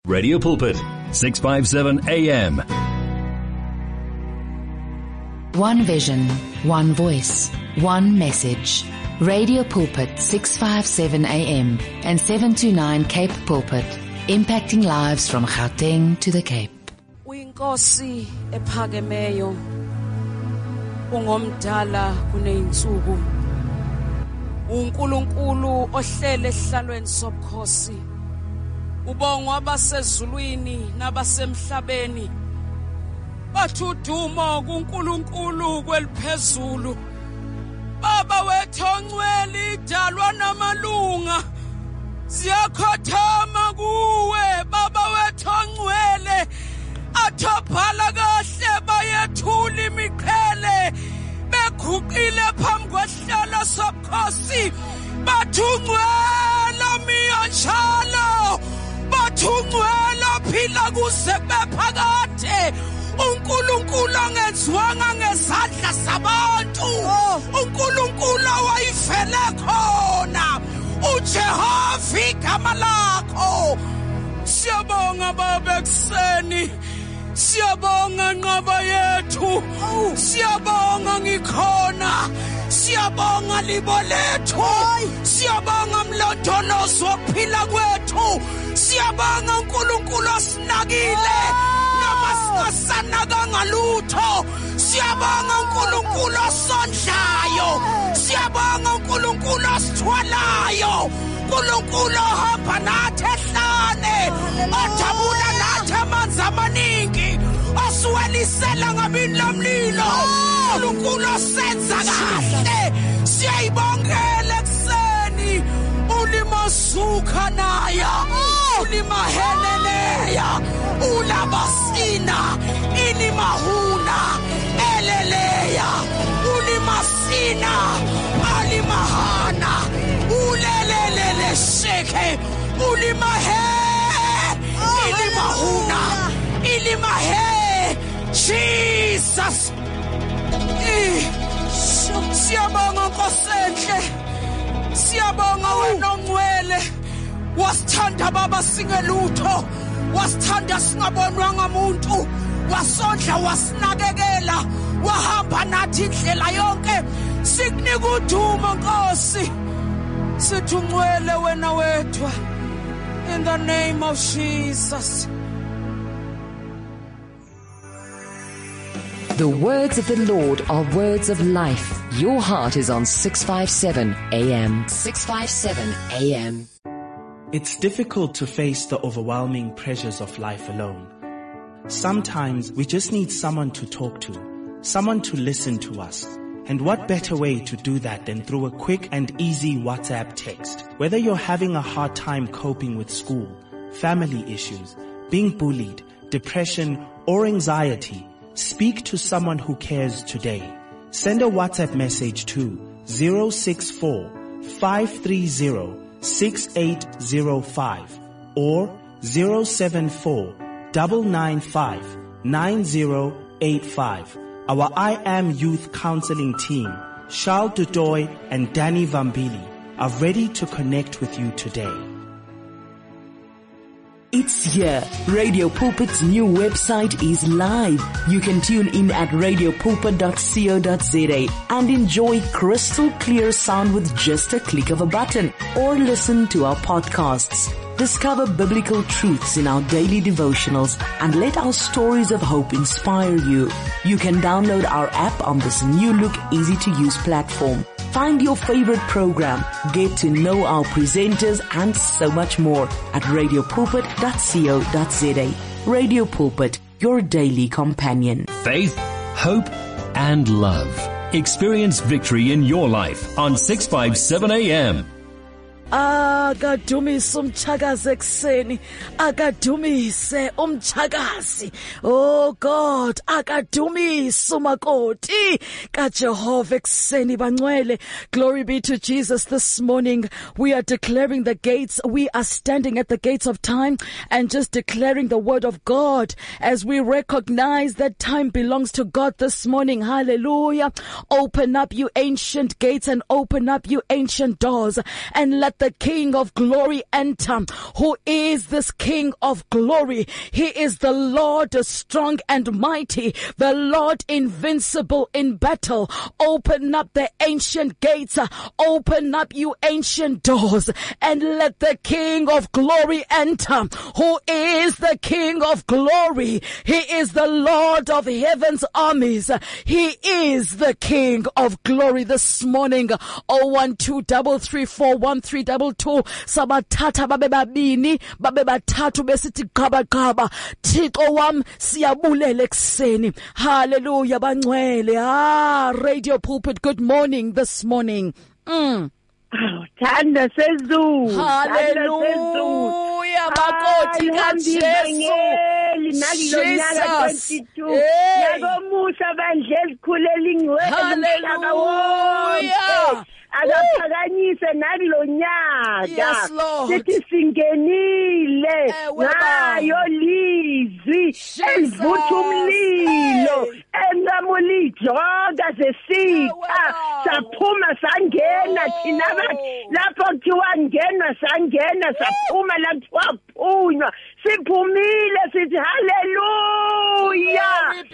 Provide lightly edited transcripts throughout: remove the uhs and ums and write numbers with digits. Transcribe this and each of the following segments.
Radio Pulpit, 657 AM. One vision, one voice, one message. Radio Pulpit, 657 AM and 729 Cape Pulpit, impacting lives from Gauteng to the Cape. Uyinkosi ephakemeyo, ungomdala kuneyinsuku. uNkulunkulu ohlele ehlalweni sobukhosi. Ubongwa abasezulwini nabasemhlabeni. Bathi udumo kuNkulunkulu kweliphezulu. Baba wethu ongcwele idalwa namalunga. Siyakhothama kuwe Baba wethu ongcwele. Athobhala kahle bayethula imiqhele. Beguqile phambi kwehlelo sobukhosi. Bathungcwela miyonjalo. Bathungcwela phila kuze bephakade. uNkulunkulu angenziwanga ngezandla zabantu. uNkulunkulu wayivele khona. uJehova igama lakho. Siyabonga Baba ekseni. Siyabonga nqaba yethu. Siyabonga ngikhona. Siyabonga libo lethu. Siyabonga mlondolozo wokuphila kwethu. Siyabonga uNkulunkulu osinakile namasingasanaka ngalutho. Siyabonga uNkulunkulu osondlayo. Siyabonga uNkulunkulu osithwalayo. uNkulunkulu ohamba nathi ehlane. Ojabula nathi amanzi amaningi. Osuwelisela ngabini lomlilo. uNkulunkulu osenza kahle. Siyayibongela ekseni. Ulimasuka naya. Ulimaheleleya. Ulabasina. Inimahuna. Eleleya. Ulimasina. Alimahana. Ulelelele sheke. Ulimahe. Ilimahuna. Ilimahe. Jesus. Siyabonga Nkosi enhle. Siyabonga wena ongcwele. Wasithanda Baba singelutho. Wasithanda singabonwa ngamuntu. Wasondla wasinakekela. Wahamba nathi indlela yonke. Sikunika udumo Nkosi. Sithi ungcwele wena wethu. In the name of Jesus. The words of the Lord are words of life. Your heart is on 657 AM. 657 AM. It's difficult to face the overwhelming pressures of life alone. Sometimes we just need someone to talk to, someone to listen to us. And what better way to do that than through a quick and easy WhatsApp text? Whether you're having a hard time coping with school, family issues, being bullied, depression, or anxiety, speak to someone who cares today. Send a WhatsApp message to 064 530 6805 or 074 995 9085. Our I Am Youth Counseling team, Charles Dudoy and Danny Vambili, are ready to connect with you today. It's here. Radio Pulpit's new website is live. You can tune in at radiopulpit.co.za and enjoy crystal clear sound with just a click of a button, or listen to our podcasts. Discover biblical truths in our daily devotionals and let our stories of hope inspire you. You can download our app on this new look, easy to use platform. Find your favorite program, get to know our presenters, and so much more at radiopulpit.co.za. Radio Pulpit, your daily companion. Faith, hope, and love. Experience victory in your life on 657 AM. Akadumise umchakazi ekseni. Akadumise umchakazi. Oh God, akadumise umakoti kaJehova ekseni bangcwele. Glory be to Jesus. This morning we are declaring the gates. We are standing at the gates of time and just declaring the word of God as we recognize that time belongs to God this morning. Hallelujah. Open up you ancient gates and open up you ancient doors and let let the King of glory enter. Who is this King of glory? He is the Lord strong and mighty, the Lord invincible in battle. Open up the ancient gates, open up you ancient doors, and let the King of glory enter. Who is the King of glory? He is the Lord of heaven's armies. He is the King of glory. This morning, 012334132 sabathatha babe babini babe bathathu besithi gaba gaba. Thixo wam siyabulela ekseni. Hallelujah bangcwele. Radio Pulpit, good morning this morning. Thanda sezulu. Hallelujah makoti kaJesu. Jesus. Yakomusa bandle ekhulela ingcwele umhlaba wonke. Akaphakanyise nalo nyaka. Sithi singenile ngayo lizwi elivutha umlilo enqamula ijoka zesitha saphuma sangena thina lapho kuthiwa ngenwa sangena saphuma lapho waphunywa siphumile sithi haleluya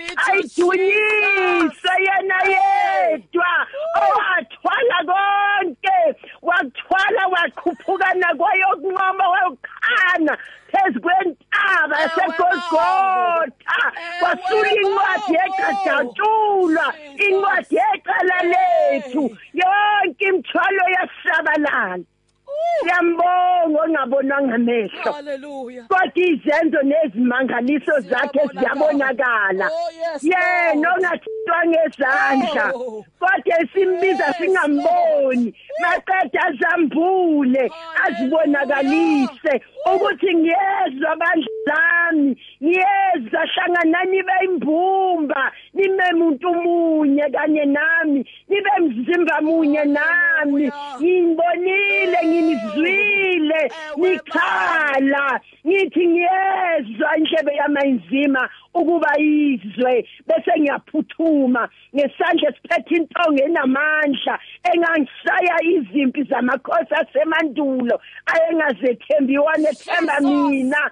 ayidunyise yena yedwa owathwala konke wathwala waqhuphukana kwayokunqoma wayokhana phezu kwentaba yaseGolgotha wasula incwadi eqadatshulwa incwadi eqala lethu yonke imithwalo yasabalala. Siyambonga ongabonanga amehlo. Hallelujah. Kodwa izenzo nezimangaliso zakhe ziyabonakala. Yena ongathintwa ngezandla. Kodwa simbiza singamboni. Maqeda azambule azibonakalise ukuthi ngiyezwa bandlami, ngiyeza hlangana nibe imbumba, nime umuntu munye kanye nami, nibe mzimba munye nami. Ngibonile ngizwile nikhala ngithi ngiyezwa indlebe yamayinzima ukuba izwe bese ngiyaphuthuma ngesandla siphethe intonga enamandla engangisaya izimpi zamakhosi asemandulo ayengazethembi wanethemba mina.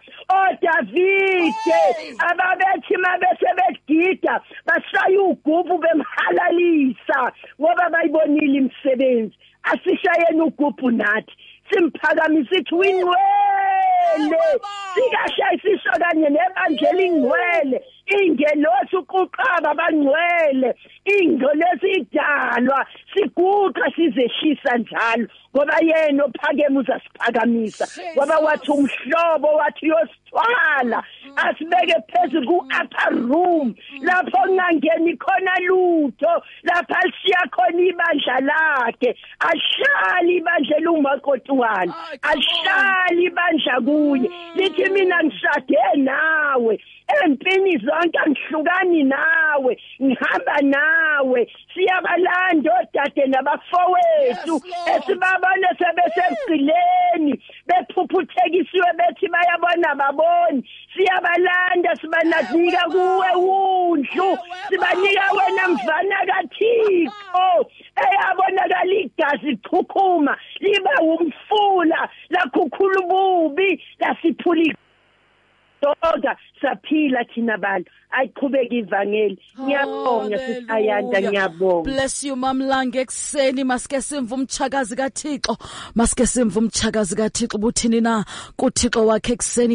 Davide ababethi mabese begida basaya ugubu bemhalalisa ngoba bayibonile imisebenzi. Asishayeni ugubu nathi simphakamisa ithi winqwele sikashayisisho kanye nebandla ingcwele ingelosi uquqaba bangcwele ingolesi idalwa siguqa sizehlisa njalo ngoba yena ophakeme uzasiphakamisa ngoba wathi umhlobo wathi yosithwala asibeke phezulu ku-upper room lapho kungangeni khona lutho lapho alishiya khona ibandla lakhe ahlali ibandla lumakotwana ahlali ibandla kuye lithi mina ngishade nawe empini zonke angihlukani nawe ngihamba nawe siyabalanda odade nabafowethu esibabona sebesesigcileni bephuphuthekisiwe bethi bayabona baboni siyabalanda sibanazika kuwe undlu sibanika wena mvana kaThixo eyabonakala igazi chukhuma liba umfula lakhukhula ububi lasiphula Doga saphila thina bantu ayiqhubeka ivangeli. Ngiyabonga sisayanda ngiyabonga. Bless you Mamlanga ekseni maske simvu umchakazi kaThixo maske simvu umchakazi kaThixo buthini na kuThixo wakhe ekseni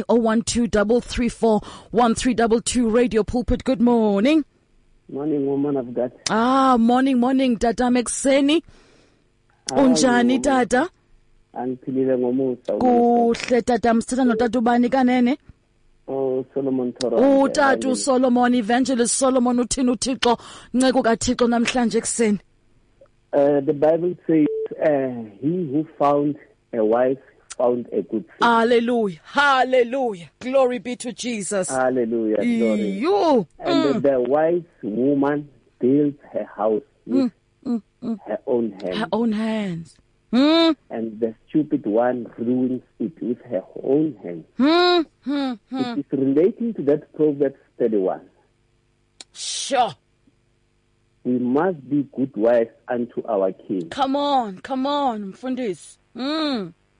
012334132 Radio Pulpit. Good morning. Morning woman of God. Morning tata ekseni. Unjani tata? Angiphilile ngomusa. Kuhle tata msithatha notata ubani kanene? Solomon Toro. Utata Solomon, Evangelist Solomon uthini uThixo nceko kaThixo namhlanje ekseni? The Bible says he who found a wife found a good thing. Hallelujah. Glory be to Jesus. Hallelujah. Glory. You. And the wise woman built her house with her own hands. Her own hands. And the stupid one ruins it with her own hands. It is relating to that Proverbs 31. Sure. We must be good wives unto our king. Come on, Mfundisi.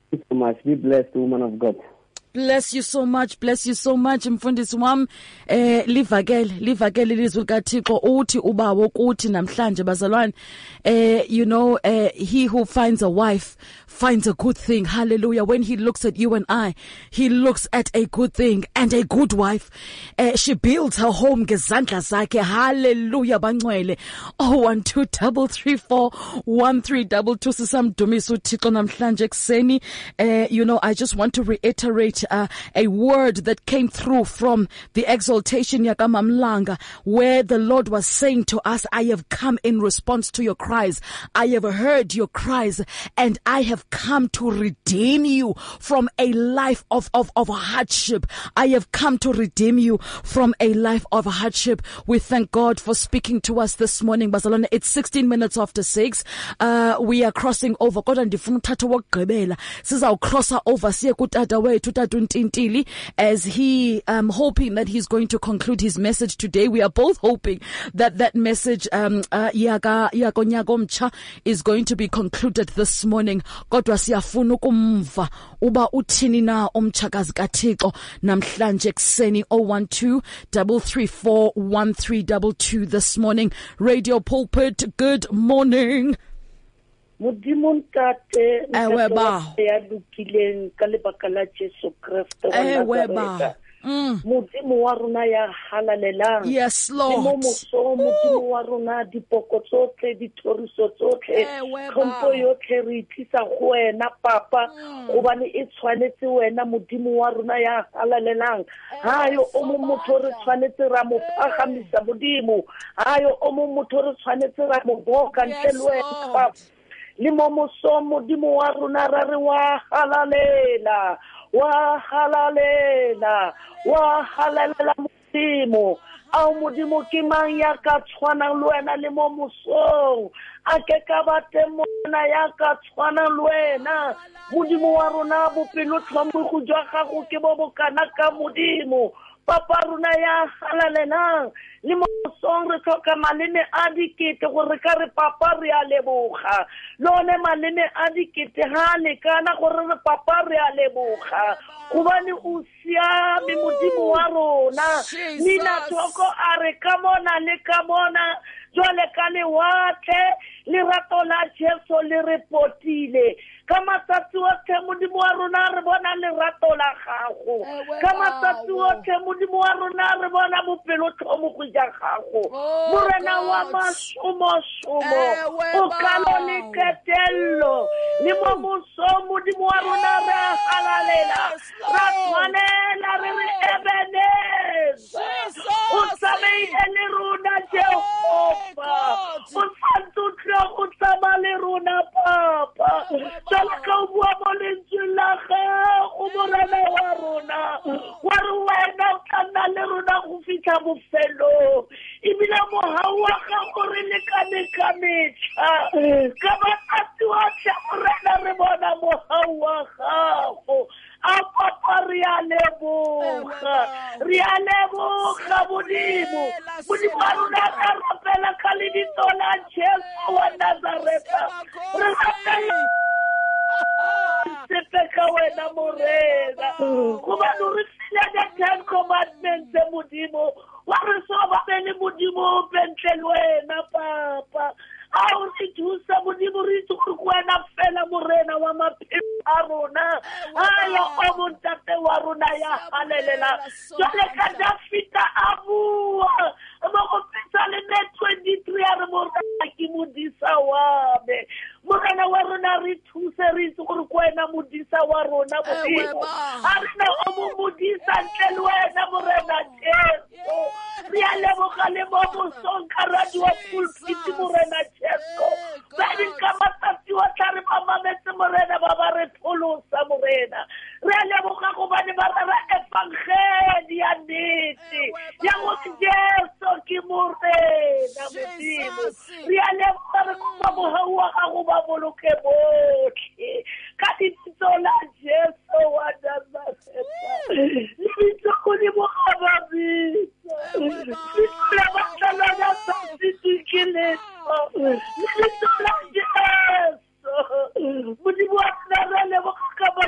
Thank you so much. Be blessed, woman of God. Bless you so much. Bless you so much. Mfundisi wami livakele ilizwi likaThixo uthi ubawo kuthi namhlanje bazalwane he who finds a wife finds a good thing. Hallelujah. When he looks at you and I, he looks at a good thing, and a good wife, she builds her home ngezandla zakhe. Hallelujah bangcwele. 012-334-1322 sisamdumisa uThixo namhlanje ekseni. I just want to reiterate a word that came through from the exaltation yakamamlanga, where the Lord was saying to us, I have come in response to your cries. I have heard your cries, and I have come to redeem you from a life of hardship. I have come to redeem you from a life of hardship. We thank God for speaking to us this morning. Bazalwane, it's 16 minutes after 6. We are crossing over. Kodwa ndifuna uthatha wokugqibela. Sizawucrossa over siye kutata wethu uTata uNtintili, as he hoping that he's going to conclude his message today. We are both hoping that message yaka nyaka omtsha is going to be concluded this morning. Kodwa siyafuna ukumva uba uthini na omtshakazi kaThixo namhlanje ekseni. 012-334-1322 this morning. Radio Pulpit, good morning. Modimo ntate Ewe ba. ya lokileng ka lebaka la Jesu Kristo wa Nazareta. Modimo wa rona ya halalelang. Yes, Lord. Modimo wa rona dipoko tsotlhe dithoriso tsotlhe tlhompho yotlhe re tlisa go wena papa gobane e tshwanetse wena modimo wa rona ya halalelang. Hayo o mo motho re tshwanetse ra mo pagamisa modimo. Hayo o mo motho re tshwanetse ra mo boka ntle le wena papa. Limo moso modimo wa rona ra re wa halalela modimo. Ao modimo ke mang ya ka tshwanang le wena le mo mosong a ke ka bate mona ya ka tshwanang le wena modimo wa rona bopelo tlhompho jwa gago ke bo bokana ka modimo. Papa runa ya halalela le mo song re tlhoka malene a dikete gore ka re papa re a leboga lone malene a dikete ha le kana gore re papa re a leboga gobane o siame modimo wa rona nina toko a re ka mona le ka mona jwale ka le watle le rato la Jesu le repotile ka matsatsi otlhe modimo wa rona re bona lerato la gago ka matsatsi otlhe modimo wa rona re bona bopelo tlhomo go ja gago morena wa mashomo o kalo le ketello le mo moso modimo wa rona re halalela ra tshwanela re ebeneza o tsamaile le rona Jehova o santutle o tsamale rona papa ka bua mo lentswe la gago morena wa rona wa re wena o tla le rona go fitlha bofelo ebile mohau wa gago re lekane ka metlha ka matsatsi otlhe morena re bona mohau wa gago a papa re a leboga modimo wa rona ka rapela ka lebitso la Jesu wa Nazareta re rapela sepeka wena morena goba re file the 10 commandments modimo wa re so ba le modimo bentle le wena papa a o re thusa modimo re itse go wena fela morena wa maphelo a rona ayo o montate wa rona ya halelela jole ka Dafita a bua mo go pisa le 23 a re morena ke modisa wa me morena wa rona re thuse re itse gore wena modisa wa rona modimo a re na o mo modisa ntle le wena morena Jesu re a leboga le mo bosonka radio pulpit morena Jesu ba di ka matsatsi wa tlare mama metse morena ba ba re pholosa morena re a leboga go bane ba ra evangeli ya nnete ya go Jesu ke morena modimo re a leboga re go mohau wa gago ba boloke botlhe ka ditso la Jesu wa Nazareta le ditso go di mo gababitsa le batla la tsitsi ke le ditso la Jesu modimo wa rena le bo ka ba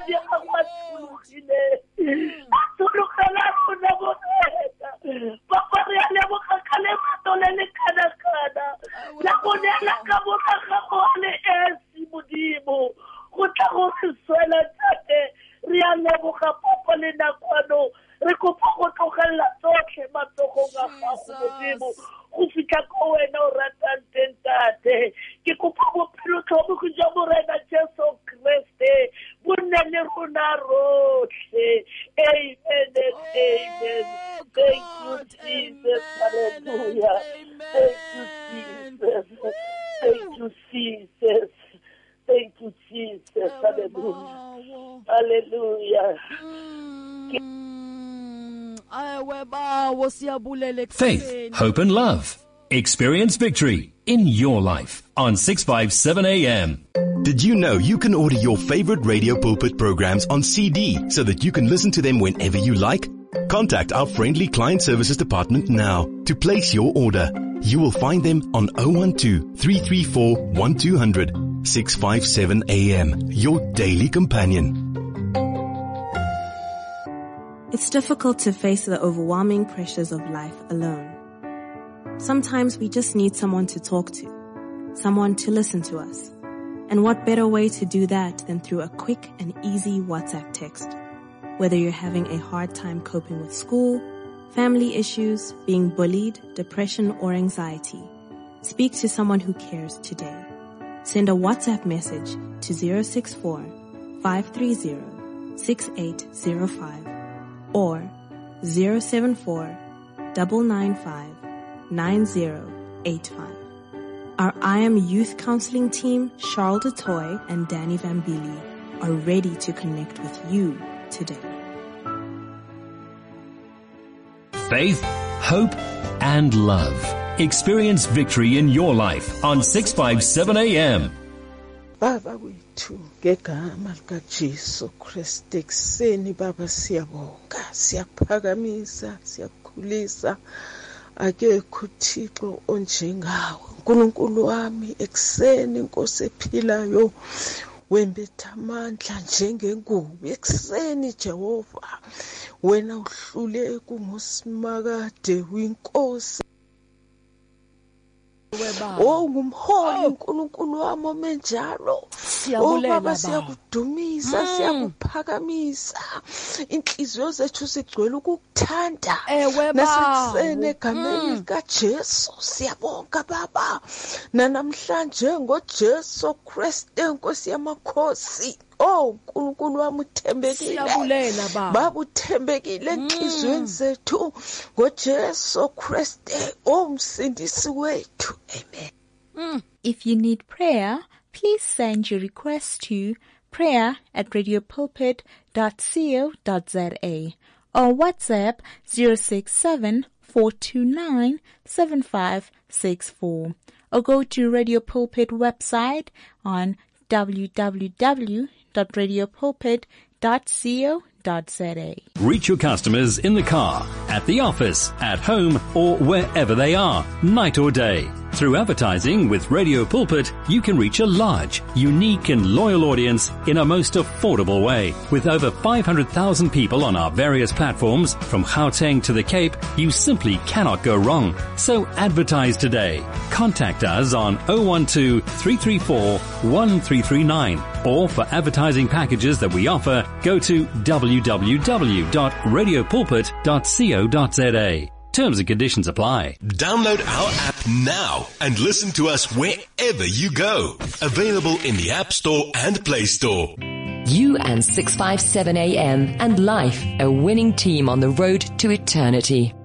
ano re kopa go tlogella tsotlhe matsogong a gago Modimo go fitlha ko wena o ratang teng tate ke kopa bophelo tlhobo go ja morena Jesu Kriste bo nne le rona rotlhe amen and amen. Thank you Jesus, hallelujah. Thank you Jesus, thank you Jesus, thank you Jesus, hallelujah, hallelujah. Faith, hope and love. Experience victory in your life on 657 AM. Did you know you can order your favorite Radio Pulpit programs on CD so that you can listen to them whenever you like? Contact our friendly client services department now to place your order. You will find them on 012-334-1200. 657 AM, your daily companion. It's difficult to face the overwhelming pressures of life alone. Sometimes we just need someone to talk to, someone to listen to us. And what better way to do that than through a quick and easy WhatsApp text? Whether you're having a hard time coping with school, family issues, being bullied, depression, or anxiety, speak to someone who cares today. Send a WhatsApp message to 064-530-6805 or 074-995-9085. Our I Am Youth Counseling team, Charles DeToy and Danny Vambili, are ready to connect with you today. Faith, hope, and love. Experience victory in your life on 657 AM. Baba wethu ngegama likaJesu Kristu ekseni baba siyabonga siyaphakamisa siyakhulisa akekho uThixo onjengawe uNkulunkulu wami ekseni Nkosi ephilayo wembetha amandla njengengubo ekseni Jehova wena uhlule kungusimakade winkosi ngumholi uNkulunkulu wami omenjalo Baba siyakudumisa siyakuphakamisa inhliziyo zethu sigcwele ukukuthanda nasekusene egameni likaJesu siyabonga Baba namhlanje ngoJesu Kristu Nkosi yamakhosi uNkulunkulu wami uthembekile siyabulela Baba uthembekile enhlizweni zethu ngoJesu Kristu umsindisi wethu amen. If you need prayer, please send your request to prayer@radiopulpit.co.za or WhatsApp 067-429-7564 or go to Radio Pulpit website on www.radiopulpit.co.za. Reach your customers in the car, at the office, at home, or wherever they are, night or day. Through advertising with Radio Pulpit, you can reach a large, unique and loyal audience in a most affordable way. With over 500,000 people on our various platforms, from Gauteng to the Cape, you simply cannot go wrong. So advertise today. Contact us on 012-334-1339. Or for advertising packages that we offer, go to www.radiopulpit.co.za. Terms and conditions apply. Download our app now and listen to us wherever you go. Available in the App Store and Play Store. You and 657 AM and life, a winning team on the road to eternity.